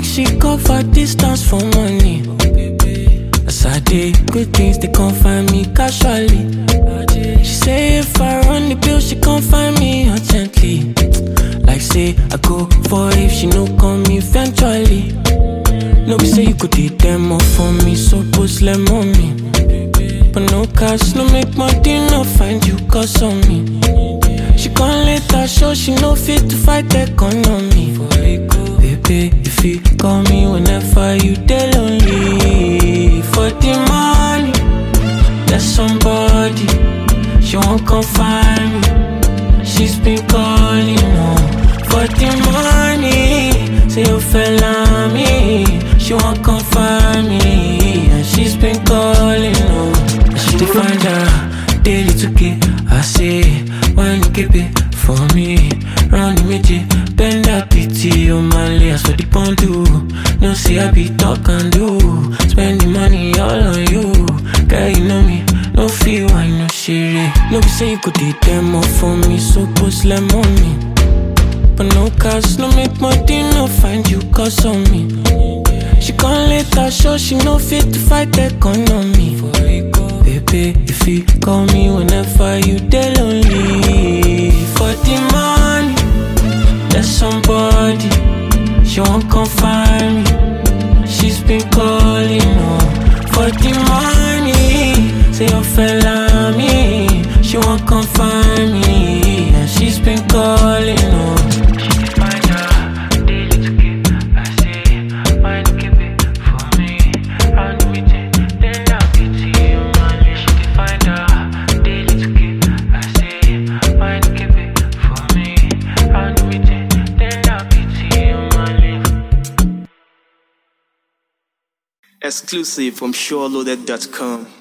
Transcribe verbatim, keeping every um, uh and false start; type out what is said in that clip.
she cover distance for money. As I did good things, they can't find me casually. She say if I run the bill, she can't find me urgently. Like say I go for if she no come eventually. No be say you could eat them up for me, so post let mommy. But no cash, no make money, no find you cause on me. She can't let her show, she no fit to fight the economy. Baby, if you call me whenever you dey lonely. For the money, there's somebody, she won't come find me. She's been calling, no. For the money, say you fell on me. She won't come find me. And she's been calling, no. I should find her daily to get. I say, why you keep it for me? Round the midget, bend that pity on my layers for the pond do. No see I be talk and do. Spend the money all on you. Girl, you know me, no feel I no share. No be say you could eat them up for me, so post let money. But no cash, no make money, no find you cause on me. She can't let her show, she no fit to fight the economy. Baby, if you call me whenever you dey lonely. For the money, there's somebody, she won't come find me. She's been calling, no. For the money, say you fell on me. She won't come find me. And she's been calling, no. Exclusive from SureLoaded dot com.